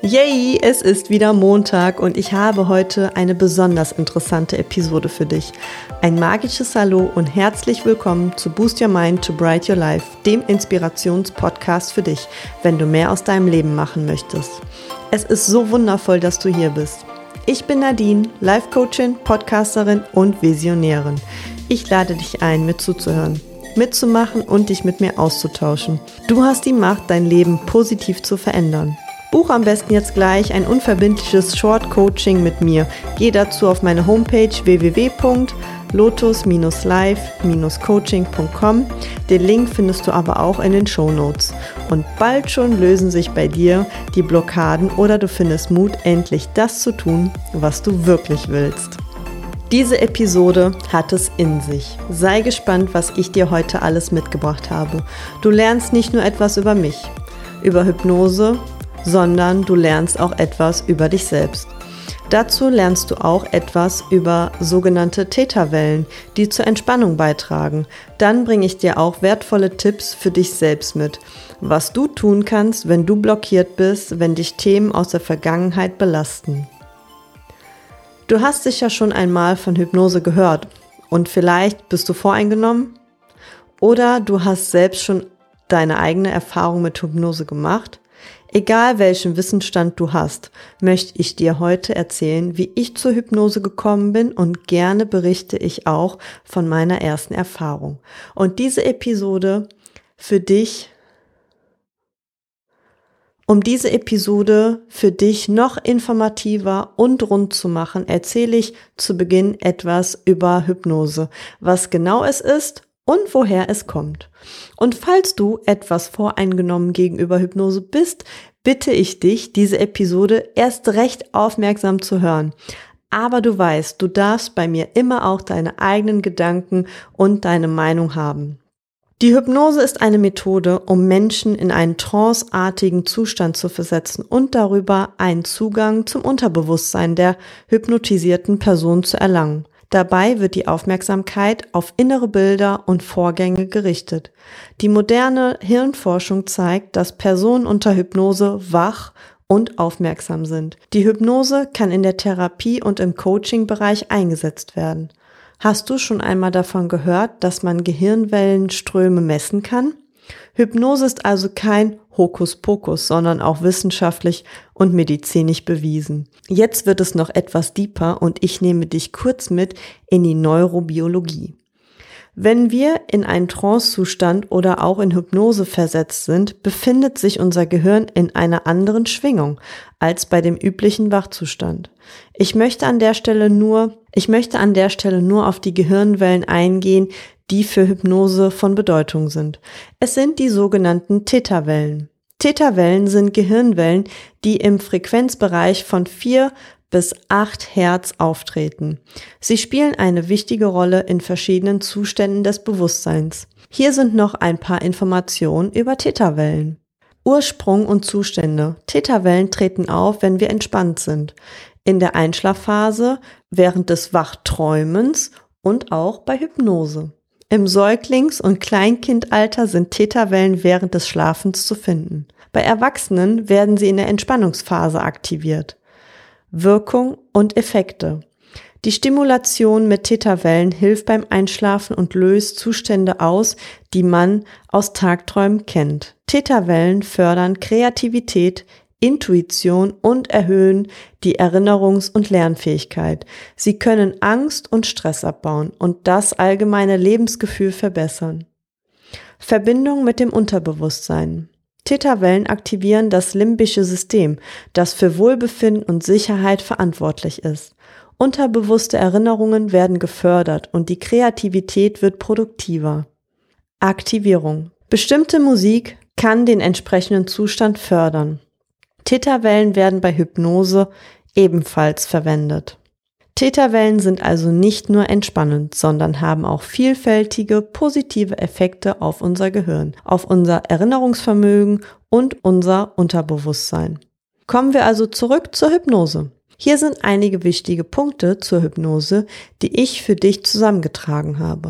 Yay, es ist wieder Montag und ich habe heute eine besonders interessante Episode für dich. Ein magisches Hallo und herzlich willkommen zu Boost Your Mind to Bright Your Life, dem Inspirationspodcast für dich, wenn du mehr aus deinem Leben machen möchtest. Es ist so wundervoll, dass du hier bist. Ich bin Nadine, Life-Coachin, Podcasterin und Visionärin. Ich lade dich ein, mir zuzuhören, mitzumachen und dich mit mir auszutauschen. Du hast die Macht, dein Leben positiv zu verändern. Buch am besten jetzt gleich ein unverbindliches Short-Coaching mit mir. Geh dazu auf meine Homepage www.lotus-life-coaching.com. Den Link findest du aber auch in den Shownotes. Und bald schon lösen sich bei dir die Blockaden oder du findest Mut, endlich das zu tun, was du wirklich willst. Diese Episode hat es in sich. Sei gespannt, was ich dir heute alles mitgebracht habe. Du lernst nicht nur etwas über mich, über Hypnose, sondern du lernst auch etwas über dich selbst. Dazu lernst du auch etwas über sogenannte Theta-Wellen, die zur Entspannung beitragen. Dann bringe ich dir auch wertvolle Tipps für dich selbst mit, was du tun kannst, wenn du blockiert bist, wenn dich Themen aus der Vergangenheit belasten. Du hast sicher schon einmal von Hypnose gehört und vielleicht bist du voreingenommen oder du hast selbst schon deine eigene Erfahrung mit Hypnose gemacht. Egal welchen Wissensstand du hast, möchte ich dir heute erzählen, wie ich zur Hypnose gekommen bin und gerne berichte ich auch von meiner ersten Erfahrung. Und diese Episode für dich, um diese Episode für dich noch informativer und rund zu machen, erzähle ich zu Beginn etwas über Hypnose, was genau es ist und woher es kommt. Und falls du etwas voreingenommen gegenüber Hypnose bist, bitte ich dich, diese Episode erst recht aufmerksam zu hören. Aber du weißt, du darfst bei mir immer auch deine eigenen Gedanken und deine Meinung haben. Die Hypnose ist eine Methode, um Menschen in einen tranceartigen Zustand zu versetzen und darüber einen Zugang zum Unterbewusstsein der hypnotisierten Person zu erlangen. Dabei wird die Aufmerksamkeit auf innere Bilder und Vorgänge gerichtet. Die moderne Hirnforschung zeigt, dass Personen unter Hypnose wach und aufmerksam sind. Die Hypnose kann in der Therapie und im Coaching-Bereich eingesetzt werden. Hast du schon einmal davon gehört, dass man Gehirnwellenströme messen kann? Hypnose ist also kein Hokuspokus, sondern auch wissenschaftlich und medizinisch bewiesen. Jetzt wird es noch etwas deeper und ich nehme dich kurz mit in die Neurobiologie. Wenn wir in einen Trancezustand oder auch in Hypnose versetzt sind, befindet sich unser Gehirn in einer anderen Schwingung als bei dem üblichen Wachzustand. Ich möchte an der Stelle nur auf die Gehirnwellen eingehen, die für Hypnose von Bedeutung sind. Es sind die sogenannten Theta-Wellen. Theta-Wellen sind Gehirnwellen, die im Frequenzbereich von 4 bis 8 Hertz auftreten. Sie spielen eine wichtige Rolle in verschiedenen Zuständen des Bewusstseins. Hier sind noch ein paar Informationen über Theta-Wellen. Ursprung und Zustände. Theta-Wellen treten auf, wenn wir entspannt sind. In der Einschlafphase, während des Wachträumens und auch bei Hypnose. Im Säuglings- und Kleinkindalter sind Theta-Wellen während des Schlafens zu finden. Bei Erwachsenen werden sie in der Entspannungsphase aktiviert. Wirkung und Effekte. Die Stimulation mit Theta-Wellen hilft beim Einschlafen und löst Zustände aus, die man aus Tagträumen kennt. Theta-Wellen fördern Kreativität, Intuition und erhöhen die Erinnerungs- und Lernfähigkeit. Sie können Angst und Stress abbauen und das allgemeine Lebensgefühl verbessern. Verbindung mit dem Unterbewusstsein. Theta-Wellen aktivieren das limbische System, das für Wohlbefinden und Sicherheit verantwortlich ist. Unterbewusste Erinnerungen werden gefördert und die Kreativität wird produktiver. Aktivierung. Bestimmte Musik kann den entsprechenden Zustand fördern. Theta-Wellen werden bei Hypnose ebenfalls verwendet. Theta-Wellen sind also nicht nur entspannend, sondern haben auch vielfältige positive Effekte auf unser Gehirn, auf unser Erinnerungsvermögen und unser Unterbewusstsein. Kommen wir also zurück zur Hypnose. Hier sind einige wichtige Punkte zur Hypnose, die ich für dich zusammengetragen habe.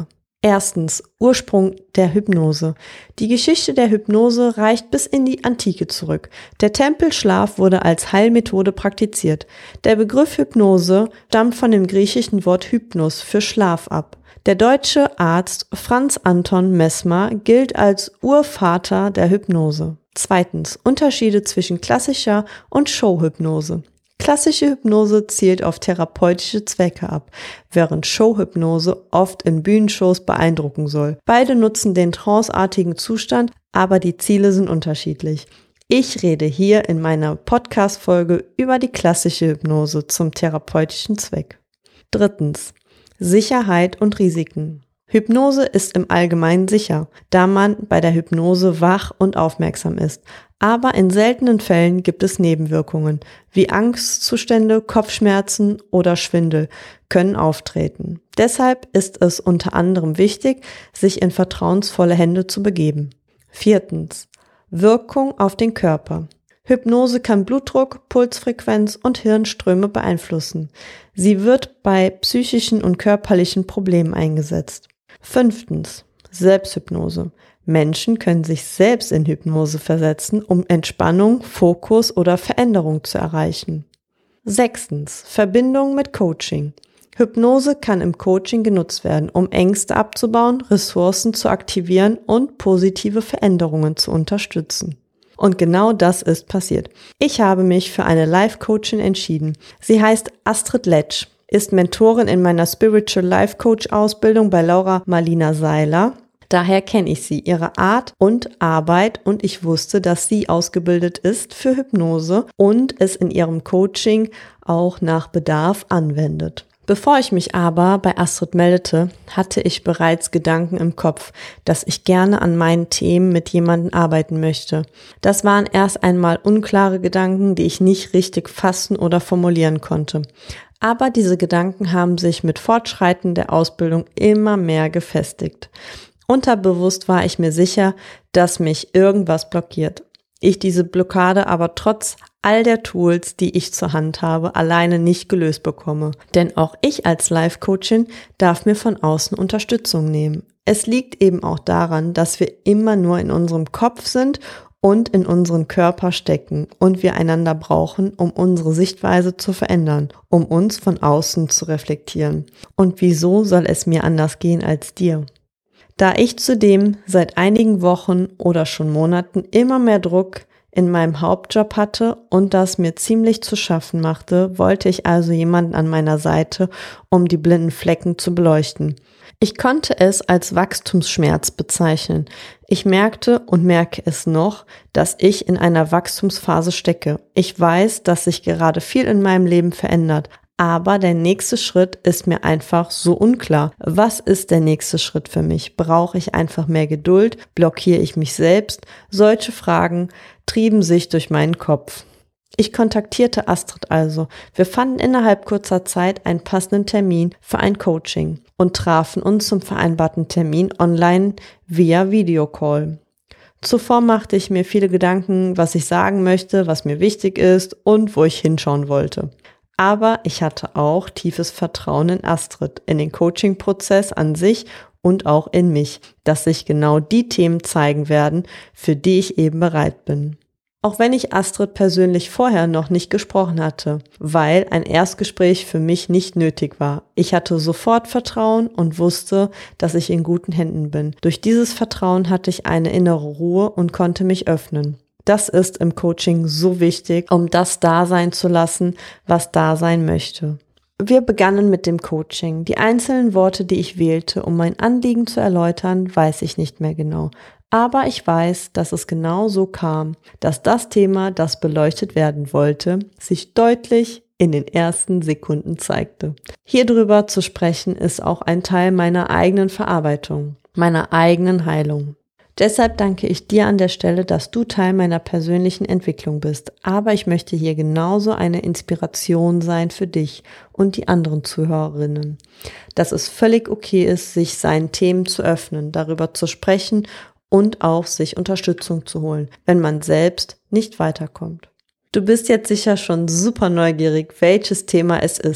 Erstens, Ursprung der Hypnose. Die Geschichte der Hypnose reicht bis in die Antike zurück. Der Tempelschlaf wurde als Heilmethode praktiziert. Der Begriff Hypnose stammt von dem griechischen Wort Hypnos für Schlaf ab. Der deutsche Arzt Franz Anton Mesmer gilt als Urvater der Hypnose. Zweitens, Unterschiede zwischen klassischer und Showhypnose. Klassische Hypnose zielt auf therapeutische Zwecke ab, während Showhypnose oft in Bühnenshows beeindrucken soll. Beide nutzen den tranceartigen Zustand, aber die Ziele sind unterschiedlich. Ich rede hier in meiner Podcast-Folge über die klassische Hypnose zum therapeutischen Zweck. Drittens, Sicherheit und Risiken. Hypnose ist im Allgemeinen sicher, da man bei der Hypnose wach und aufmerksam ist. Aber in seltenen Fällen gibt es Nebenwirkungen, wie Angstzustände, Kopfschmerzen oder Schwindel können auftreten. Deshalb ist es unter anderem wichtig, sich in vertrauensvolle Hände zu begeben. Viertens, Wirkung auf den Körper. Hypnose kann Blutdruck, Pulsfrequenz und Hirnströme beeinflussen. Sie wird bei psychischen und körperlichen Problemen eingesetzt. Fünftens, Selbsthypnose. Menschen können sich selbst in Hypnose versetzen, um Entspannung, Fokus oder Veränderung zu erreichen. Sechstens, Verbindung mit Coaching. Hypnose kann im Coaching genutzt werden, um Ängste abzubauen, Ressourcen zu aktivieren und positive Veränderungen zu unterstützen. Und genau das ist passiert. Ich habe mich für eine Life-Coachin entschieden. Sie heißt Astrid Letsch, ist Mentorin in meiner Spiritual Life Coach Ausbildung bei Laura Marlina Seiler. Daher kenne ich sie, ihre Art und Arbeit, und ich wusste, dass sie ausgebildet ist für Hypnose und es in ihrem Coaching auch nach Bedarf anwendet. Bevor ich mich aber bei Astrid meldete, hatte ich bereits Gedanken im Kopf, dass ich gerne an meinen Themen mit jemandem arbeiten möchte. Das waren erst einmal unklare Gedanken, die ich nicht richtig fassen oder formulieren konnte. Aber diese Gedanken haben sich mit Fortschreiten der Ausbildung immer mehr gefestigt. Unterbewusst war ich mir sicher, dass mich irgendwas blockiert. Ich diese Blockade aber trotz all der Tools, die ich zur Hand habe, alleine nicht gelöst bekomme. Denn auch ich als Life-Coachin darf mir von außen Unterstützung nehmen. Es liegt eben auch daran, dass wir immer nur in unserem Kopf sind und in unseren Körper stecken und wir einander brauchen, um unsere Sichtweise zu verändern, um uns von außen zu reflektieren. Und wieso soll es mir anders gehen als dir? Da ich zudem seit einigen Wochen oder schon Monaten immer mehr Druck in meinem Hauptjob hatte und das mir ziemlich zu schaffen machte, wollte ich also jemanden an meiner Seite, um die blinden Flecken zu beleuchten. Ich konnte es als Wachstumsschmerz bezeichnen. Ich merkte und merke es noch, dass ich in einer Wachstumsphase stecke. Ich weiß, dass sich gerade viel in meinem Leben verändert. Aber der nächste Schritt ist mir einfach so unklar. Was ist der nächste Schritt für mich? Brauche ich einfach mehr Geduld? Blockiere ich mich selbst? Solche Fragen trieben sich durch meinen Kopf. Ich kontaktierte Astrid also. Wir fanden innerhalb kurzer Zeit einen passenden Termin für ein Coaching und trafen uns zum vereinbarten Termin online via Videocall. Zuvor machte ich mir viele Gedanken, was ich sagen möchte, was mir wichtig ist und wo ich hinschauen wollte. Aber ich hatte auch tiefes Vertrauen in Astrid, in den Coaching-Prozess an sich und auch in mich, dass sich genau die Themen zeigen werden, für die ich eben bereit bin. Auch wenn ich Astrid persönlich vorher noch nicht gesprochen hatte, weil ein Erstgespräch für mich nicht nötig war. Ich hatte sofort Vertrauen und wusste, dass ich in guten Händen bin. Durch dieses Vertrauen hatte ich eine innere Ruhe und konnte mich öffnen. Das ist im Coaching so wichtig, um das da sein zu lassen, was da sein möchte. Wir begannen mit dem Coaching. Die einzelnen Worte, die ich wählte, um mein Anliegen zu erläutern, weiß ich nicht mehr genau. Aber ich weiß, dass es genau so kam, dass das Thema, das beleuchtet werden wollte, sich deutlich in den ersten Sekunden zeigte. Hier drüber zu sprechen, ist auch ein Teil meiner eigenen Verarbeitung, meiner eigenen Heilung. Deshalb danke ich dir an der Stelle, dass du Teil meiner persönlichen Entwicklung bist. Aber ich möchte hier genauso eine Inspiration sein für dich und die anderen Zuhörerinnen. Dass es völlig okay ist, sich seinen Themen zu öffnen, darüber zu sprechen und auch sich Unterstützung zu holen, wenn man selbst nicht weiterkommt. Du bist jetzt sicher schon super neugierig, welches Thema es ist.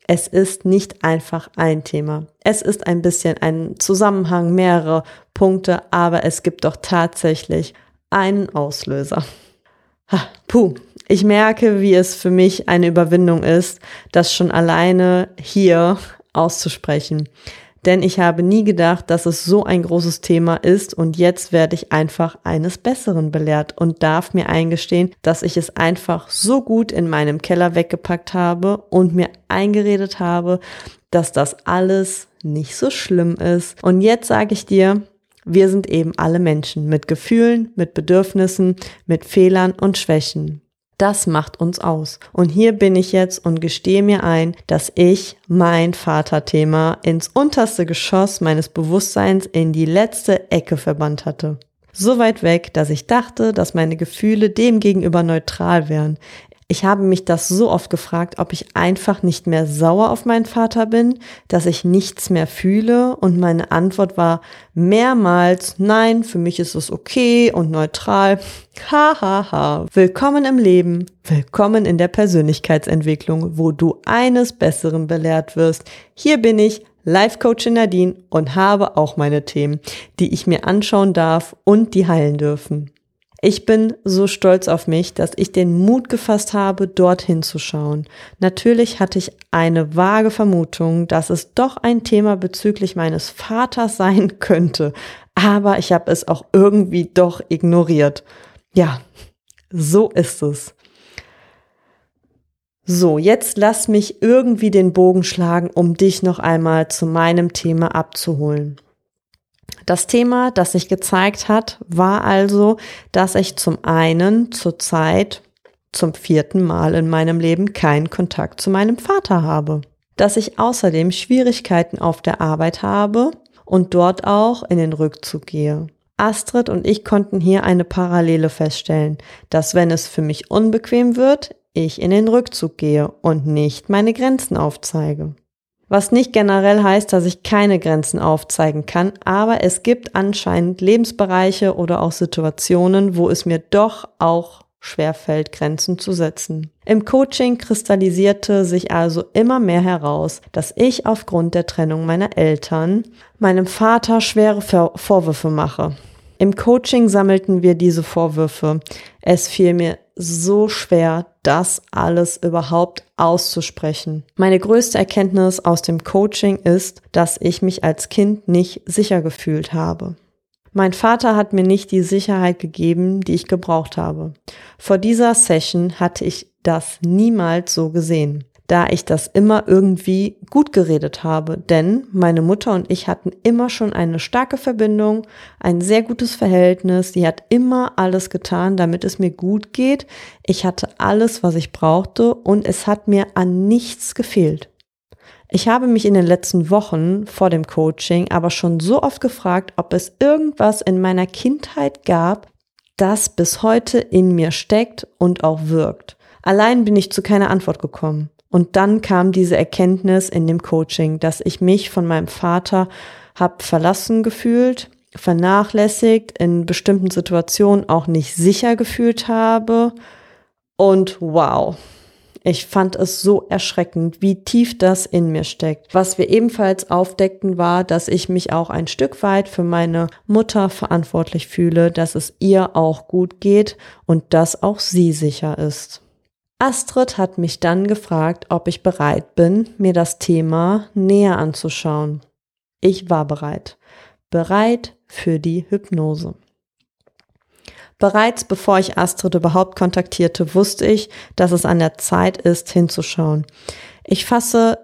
Es ist nicht einfach ein Thema. Es ist ein bisschen ein Zusammenhang, mehrere Punkte, aber es gibt doch tatsächlich einen Auslöser. Ich merke, wie es für mich eine Überwindung ist, das schon alleine hier auszusprechen. Denn ich habe nie gedacht, dass es so ein großes Thema ist und jetzt werde ich einfach eines Besseren belehrt und darf mir eingestehen, dass ich es einfach so gut in meinem Keller weggepackt habe und mir eingeredet habe, dass das alles nicht so schlimm ist. Und jetzt sage ich dir, wir sind eben alle Menschen mit Gefühlen, mit Bedürfnissen, mit Fehlern und Schwächen. Das macht uns aus. Und hier bin ich jetzt und gestehe mir ein, dass ich mein Vaterthema ins unterste Geschoss meines Bewusstseins in die letzte Ecke verbannt hatte. So weit weg, dass ich dachte, dass meine Gefühle dem gegenüber neutral wären. Ich habe mich das so oft gefragt, ob ich einfach nicht mehr sauer auf meinen Vater bin, dass ich nichts mehr fühle, und meine Antwort war mehrmals: Nein, für mich ist es okay und neutral. Hahaha. Willkommen im Leben, willkommen in der Persönlichkeitsentwicklung, wo du eines Besseren belehrt wirst. Hier bin ich, Life Coachin Nadine, und habe auch meine Themen, die ich mir anschauen darf und die heilen dürfen. Ich bin so stolz auf mich, dass ich den Mut gefasst habe, dorthin zu schauen. Natürlich hatte ich eine vage Vermutung, dass es doch ein Thema bezüglich meines Vaters sein könnte, aber ich habe es auch irgendwie doch ignoriert. Ja, so ist es. So, jetzt lass mich irgendwie den Bogen schlagen, um dich noch einmal zu meinem Thema abzuholen. Das Thema, das sich gezeigt hat, war also, dass ich zum einen zurzeit zum 4. Mal in meinem Leben keinen Kontakt zu meinem Vater habe. Dass ich außerdem Schwierigkeiten auf der Arbeit habe und dort auch in den Rückzug gehe. Astrid und ich konnten hier eine Parallele feststellen, dass wenn es für mich unbequem wird, ich in den Rückzug gehe und nicht meine Grenzen aufzeige. Was nicht generell heißt, dass ich keine Grenzen aufzeigen kann, aber es gibt anscheinend Lebensbereiche oder auch Situationen, wo es mir doch auch schwerfällt, Grenzen zu setzen. Im Coaching kristallisierte sich also immer mehr heraus, dass ich aufgrund der Trennung meiner Eltern meinem Vater schwere Vorwürfe mache. Im Coaching sammelten wir diese Vorwürfe. Es fiel mir so schwer, das alles überhaupt auszusprechen. Meine größte Erkenntnis aus dem Coaching ist, dass ich mich als Kind nicht sicher gefühlt habe. Mein Vater hat mir nicht die Sicherheit gegeben, die ich gebraucht habe. Vor dieser Session hatte ich das niemals so gesehen, da ich das immer irgendwie gut geredet habe, denn meine Mutter und ich hatten immer schon eine starke Verbindung, ein sehr gutes Verhältnis, sie hat immer alles getan, damit es mir gut geht, ich hatte alles, was ich brauchte, und es hat mir an nichts gefehlt. Ich habe mich in den letzten Wochen vor dem Coaching aber schon so oft gefragt, ob es irgendwas in meiner Kindheit gab, das bis heute in mir steckt und auch wirkt. Allein bin ich zu keiner Antwort gekommen. Und dann kam diese Erkenntnis in dem Coaching, dass ich mich von meinem Vater habe verlassen gefühlt, vernachlässigt, in bestimmten Situationen auch nicht sicher gefühlt habe. Und wow, ich fand es so erschreckend, wie tief das in mir steckt. Was wir ebenfalls aufdeckten, war, dass ich mich auch ein Stück weit für meine Mutter verantwortlich fühle, dass es ihr auch gut geht und dass auch sie sicher ist. Astrid hat mich dann gefragt, ob ich bereit bin, mir das Thema näher anzuschauen. Ich war bereit für die Hypnose. Bereits bevor ich Astrid überhaupt kontaktierte, wusste ich, dass es an der Zeit ist, hinzuschauen. Ich fasse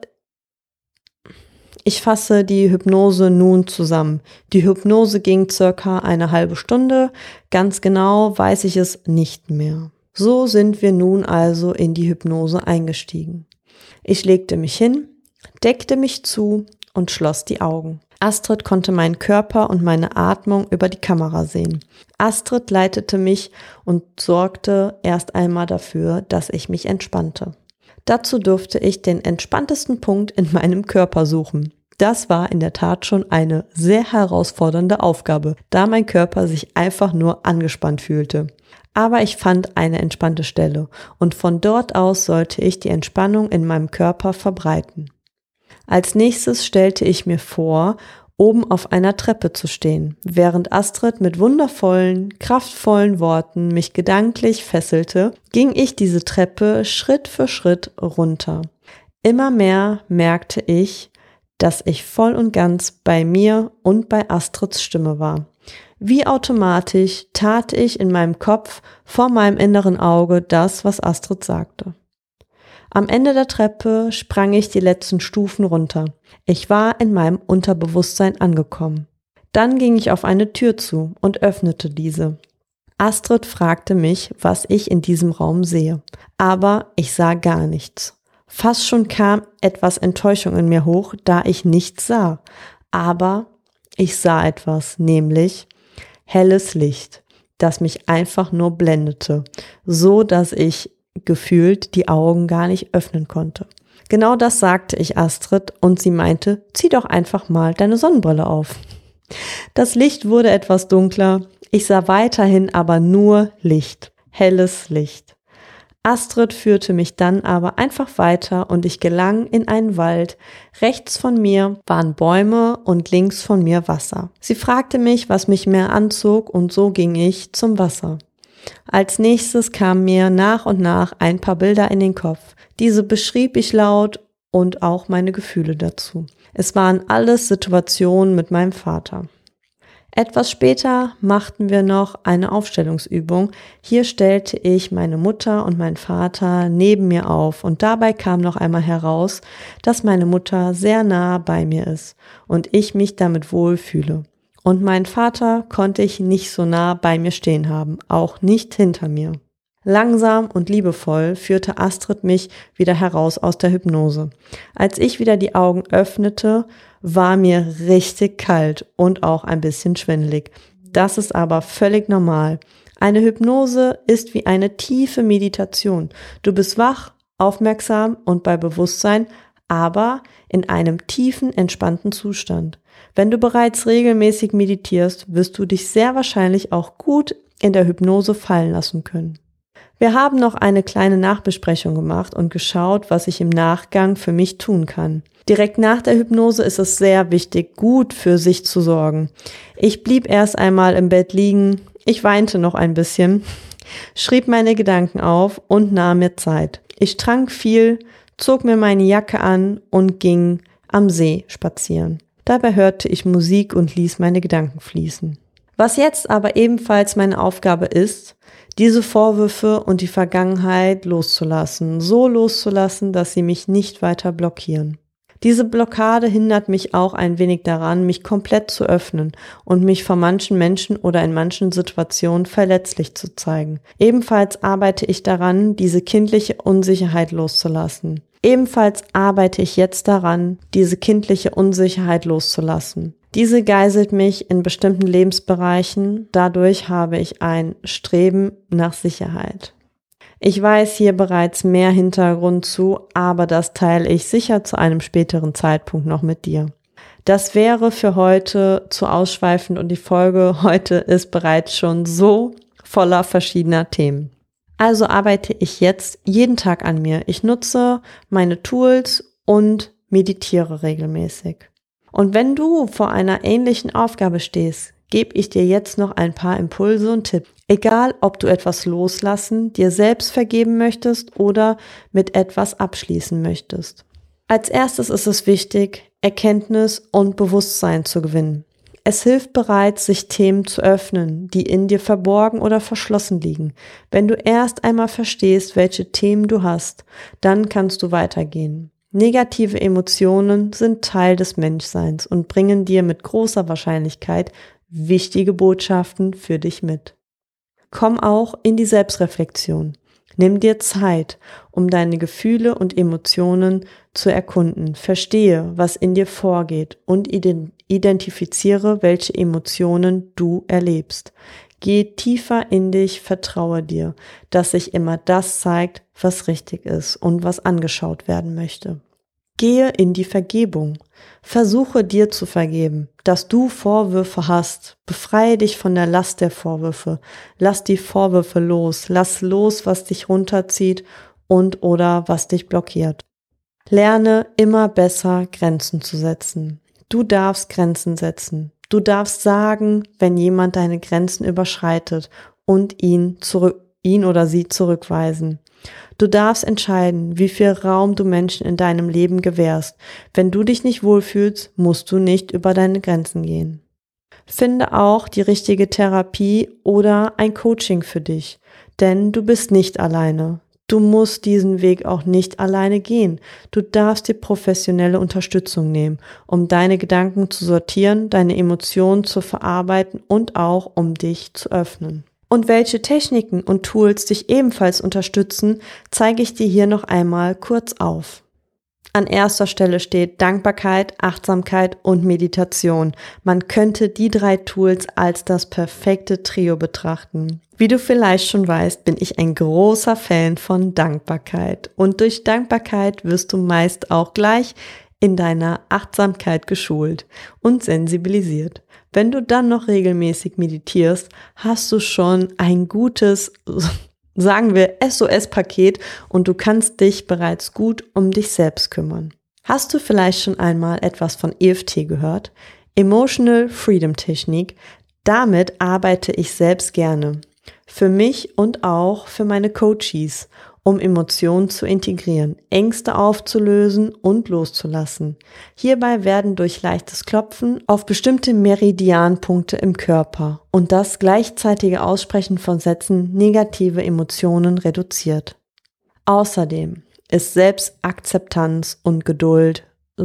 die Hypnose nun zusammen. Die Hypnose ging circa eine halbe Stunde, ganz genau weiß ich es nicht mehr. So sind wir nun also in die Hypnose eingestiegen. Ich legte mich hin, deckte mich zu und schloss die Augen. Astrid konnte meinen Körper und meine Atmung über die Kamera sehen. Astrid leitete mich und sorgte erst einmal dafür, dass ich mich entspannte. Dazu durfte ich den entspanntesten Punkt in meinem Körper suchen. Das war in der Tat schon eine sehr herausfordernde Aufgabe, da mein Körper sich einfach nur angespannt fühlte. Aber ich fand eine entspannte Stelle und von dort aus sollte ich die Entspannung in meinem Körper verbreiten. Als nächstes stellte ich mir vor, oben auf einer Treppe zu stehen, während Astrid mit wundervollen, kraftvollen Worten mich gedanklich fesselte, ging ich diese Treppe Schritt für Schritt runter. Immer mehr merkte ich, dass ich voll und ganz bei mir und bei Astrids Stimme war. Wie automatisch tat ich in meinem Kopf vor meinem inneren Auge das, was Astrid sagte. Am Ende der Treppe sprang ich die letzten Stufen runter. Ich war in meinem Unterbewusstsein angekommen. Dann ging ich auf eine Tür zu und öffnete diese. Astrid fragte mich, was ich in diesem Raum sehe. Aber ich sah gar nichts. Fast schon kam etwas Enttäuschung in mir hoch, da ich nichts sah. Aber ich sah etwas, nämlich helles Licht, das mich einfach nur blendete, so dass ich gefühlt die Augen gar nicht öffnen konnte. Genau das sagte ich Astrid und sie meinte, zieh doch einfach mal deine Sonnenbrille auf. Das Licht wurde etwas dunkler, ich sah weiterhin aber nur Licht, helles Licht. Astrid führte mich dann aber einfach weiter und ich gelang in einen Wald. Rechts von mir waren Bäume und links von mir Wasser. Sie fragte mich, was mich mehr anzog und so ging ich zum Wasser. Als nächstes kamen mir nach und nach ein paar Bilder in den Kopf. Diese beschrieb ich laut und auch meine Gefühle dazu. Es waren alles Situationen mit meinem Vater. Etwas später machten wir noch eine Aufstellungsübung. Hier stellte ich meine Mutter und meinen Vater neben mir auf und dabei kam noch einmal heraus, dass meine Mutter sehr nah bei mir ist und ich mich damit wohlfühle. Und meinen Vater konnte ich nicht so nah bei mir stehen haben, auch nicht hinter mir. Langsam und liebevoll führte Astrid mich wieder heraus aus der Hypnose. Als ich wieder die Augen öffnete, war mir richtig kalt und auch ein bisschen schwindelig. Das ist aber völlig normal. Eine Hypnose ist wie eine tiefe Meditation. Du bist wach, aufmerksam und bei Bewusstsein, aber in einem tiefen, entspannten Zustand. Wenn du bereits regelmäßig meditierst, wirst du dich sehr wahrscheinlich auch gut in der Hypnose fallen lassen können. Wir haben noch eine kleine Nachbesprechung gemacht und geschaut, was ich im Nachgang für mich tun kann. Direkt nach der Hypnose ist es sehr wichtig, gut für sich zu sorgen. Ich blieb erst einmal im Bett liegen, ich weinte noch ein bisschen, schrieb meine Gedanken auf und nahm mir Zeit. Ich trank viel, zog mir meine Jacke an und ging am See spazieren. Dabei hörte ich Musik und ließ meine Gedanken fließen. Was jetzt aber ebenfalls meine Aufgabe ist, diese Vorwürfe und die Vergangenheit loszulassen, so loszulassen, dass sie mich nicht weiter blockieren. Diese Blockade hindert mich auch ein wenig daran, mich komplett zu öffnen und mich vor manchen Menschen oder in manchen Situationen verletzlich zu zeigen. Ebenfalls arbeite ich daran, diese kindliche Unsicherheit loszulassen. Ebenfalls arbeite ich jetzt daran, diese kindliche Unsicherheit loszulassen. Diese geißelt mich in bestimmten Lebensbereichen, dadurch habe ich ein Streben nach Sicherheit. Ich weiß hier bereits mehr Hintergrund zu, aber das teile ich sicher zu einem späteren Zeitpunkt noch mit dir. Das wäre für heute zu ausschweifend und die Folge heute ist bereits schon so voller verschiedener Themen. Also arbeite ich jetzt jeden Tag an mir. Ich nutze meine Tools und meditiere regelmäßig. Und wenn du vor einer ähnlichen Aufgabe stehst, gebe ich dir jetzt noch ein paar Impulse und Tipps. Egal, ob du etwas loslassen, dir selbst vergeben möchtest oder mit etwas abschließen möchtest. Als erstes ist es wichtig, Erkenntnis und Bewusstsein zu gewinnen. Es hilft bereits, sich Themen zu öffnen, die in dir verborgen oder verschlossen liegen. Wenn du erst einmal verstehst, welche Themen du hast, dann kannst du weitergehen. Negative Emotionen sind Teil des Menschseins und bringen dir mit großer Wahrscheinlichkeit wichtige Botschaften für dich mit. Komm auch in die Selbstreflexion. Nimm dir Zeit, um deine Gefühle und Emotionen zu erkunden. Verstehe, was in dir vorgeht und identifiziere, welche Emotionen du erlebst. Geh tiefer in dich, vertraue dir, dass sich immer das zeigt, was richtig ist und was angeschaut werden möchte. Gehe in die Vergebung. Versuche dir zu vergeben, dass du Vorwürfe hast. Befreie dich von der Last der Vorwürfe. Lass die Vorwürfe los. Lass los, was dich runterzieht und oder was dich blockiert. Lerne immer besser Grenzen zu setzen. Du darfst Grenzen setzen. Du darfst sagen, wenn jemand deine Grenzen überschreitet und ihn oder sie zurückweisen. Du darfst entscheiden, wie viel Raum du Menschen in deinem Leben gewährst. Wenn du dich nicht wohlfühlst, musst du nicht über deine Grenzen gehen. Finde auch die richtige Therapie oder ein Coaching für dich, denn du bist nicht alleine. Du musst diesen Weg auch nicht alleine gehen. Du darfst dir professionelle Unterstützung nehmen, um deine Gedanken zu sortieren, deine Emotionen zu verarbeiten und auch um dich zu öffnen. Und welche Techniken und Tools dich ebenfalls unterstützen, zeige ich dir hier noch einmal kurz auf. An erster Stelle steht Dankbarkeit, Achtsamkeit und Meditation. Man könnte die 3 Tools als das perfekte Trio betrachten. Wie du vielleicht schon weißt, bin ich ein großer Fan von Dankbarkeit. Und durch Dankbarkeit wirst du meist auch gleich in deiner Achtsamkeit geschult und sensibilisiert. Wenn du dann noch regelmäßig meditierst, hast du schon ein gutes, sagen wir, SOS-Paket und du kannst dich bereits gut um dich selbst kümmern. Hast du vielleicht schon einmal etwas von EFT gehört? Emotional Freedom Technik. Damit arbeite ich selbst gerne. Für mich und auch für meine Coaches, um Emotionen zu integrieren, Ängste aufzulösen und loszulassen. Hierbei werden durch leichtes Klopfen auf bestimmte Meridianpunkte im Körper und das gleichzeitige Aussprechen von Sätzen negative Emotionen reduziert. Außerdem ist Selbstakzeptanz und Geduld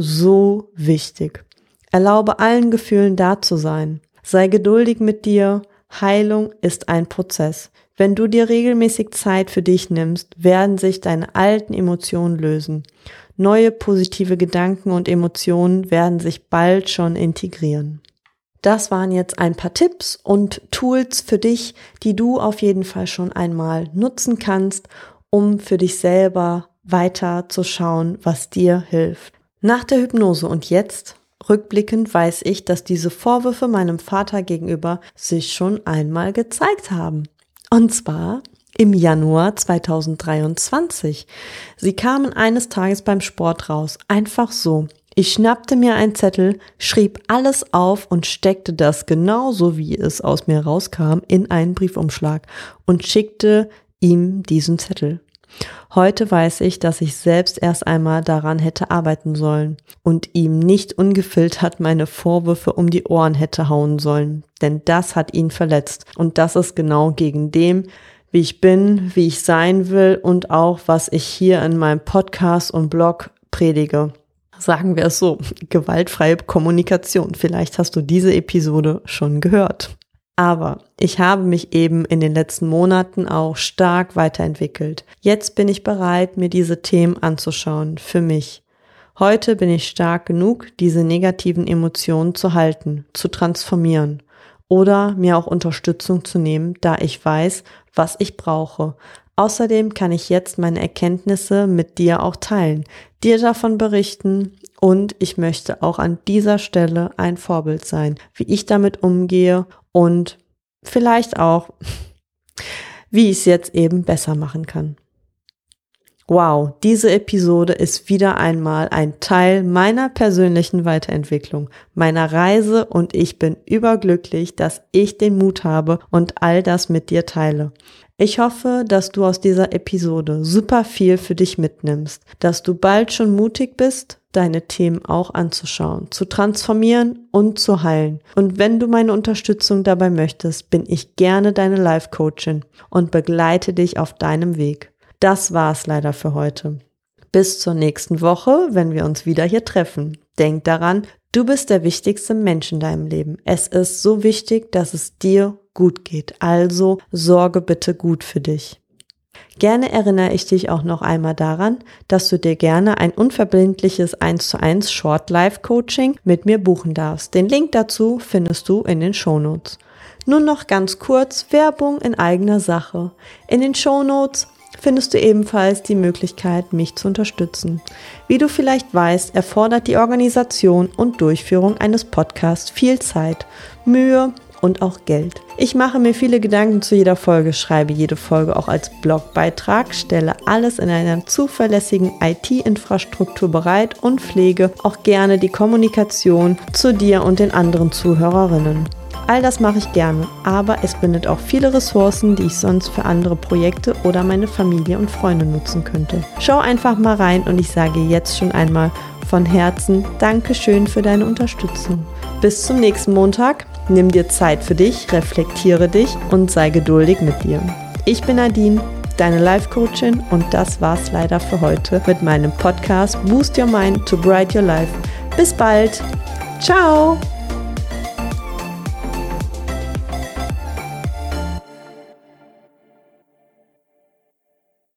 so wichtig. Erlaube allen Gefühlen da zu sein. Sei geduldig mit dir. Heilung ist ein Prozess. Wenn du dir regelmäßig Zeit für dich nimmst, werden sich deine alten Emotionen lösen. Neue positive Gedanken und Emotionen werden sich bald schon integrieren. Das waren jetzt ein paar Tipps und Tools für dich, die du auf jeden Fall schon einmal nutzen kannst, um für dich selber weiter zu schauen, was dir hilft. Nach der Hypnose und jetzt, rückblickend, weiß ich, dass diese Vorwürfe meinem Vater gegenüber sich schon einmal gezeigt haben. Und zwar im Januar 2023. Sie kamen eines Tages beim Sport raus, einfach so. Ich schnappte mir einen Zettel, schrieb alles auf und steckte das genauso wie es aus mir rauskam in einen Briefumschlag und schickte ihm diesen Zettel. Heute weiß ich, dass ich selbst erst einmal daran hätte arbeiten sollen und ihm nicht ungefiltert meine Vorwürfe um die Ohren hätte hauen sollen, denn das hat ihn verletzt und das ist genau gegen dem, wie ich bin, wie ich sein will und auch, was ich hier in meinem Podcast und Blog predige. Sagen wir es so, gewaltfreie Kommunikation. Vielleicht hast du diese Episode schon gehört. Aber ich habe mich eben in den letzten Monaten auch stark weiterentwickelt. Jetzt bin ich bereit, mir diese Themen anzuschauen, für mich. Heute bin ich stark genug, diese negativen Emotionen zu halten, zu transformieren oder mir auch Unterstützung zu nehmen, da ich weiß, was ich brauche. Außerdem kann ich jetzt meine Erkenntnisse mit dir auch teilen, dir davon berichten und ich möchte auch an dieser Stelle ein Vorbild sein, wie ich damit umgehe und vielleicht auch, wie ich es jetzt eben besser machen kann. Wow, diese Episode ist wieder einmal ein Teil meiner persönlichen Weiterentwicklung, meiner Reise und ich bin überglücklich, dass ich den Mut habe und all das mit dir teile. Ich hoffe, dass du aus dieser Episode super viel für dich mitnimmst, dass du bald schon mutig bist, deine Themen auch anzuschauen, zu transformieren und zu heilen. Und wenn du meine Unterstützung dabei möchtest, bin ich gerne deine Life-Coachin und begleite dich auf deinem Weg. Das war's leider für heute. Bis zur nächsten Woche, wenn wir uns wieder hier treffen. Denk daran, du bist der wichtigste Mensch in deinem Leben. Es ist so wichtig, dass es dir gut geht. Also sorge bitte gut für dich. Gerne erinnere ich dich auch noch einmal daran, dass du dir gerne ein unverbindliches 1:1 Short Life Coaching mit mir buchen darfst. Den Link dazu findest du in den Shownotes. Nun noch ganz kurz Werbung in eigener Sache. In den Shownotes findest du ebenfalls die Möglichkeit, mich zu unterstützen. Wie du vielleicht weißt, erfordert die Organisation und Durchführung eines Podcasts viel Zeit, Mühe und auch Geld. Ich mache mir viele Gedanken zu jeder Folge, schreibe jede Folge auch als Blogbeitrag, stelle alles in einer zuverlässigen IT-Infrastruktur bereit und pflege auch gerne die Kommunikation zu dir und den anderen Zuhörerinnen. All das mache ich gerne, aber es bindet auch viele Ressourcen, die ich sonst für andere Projekte oder meine Familie und Freunde nutzen könnte. Schau einfach mal rein und ich sage jetzt schon einmal von Herzen Dankeschön für deine Unterstützung. Bis zum nächsten Montag, nimm dir Zeit für dich, reflektiere dich und sei geduldig mit dir. Ich bin Nadine, deine Life-Coachin und das war's leider für heute mit meinem Podcast Boost Your Mind to Bright Your Life. Bis bald! Ciao!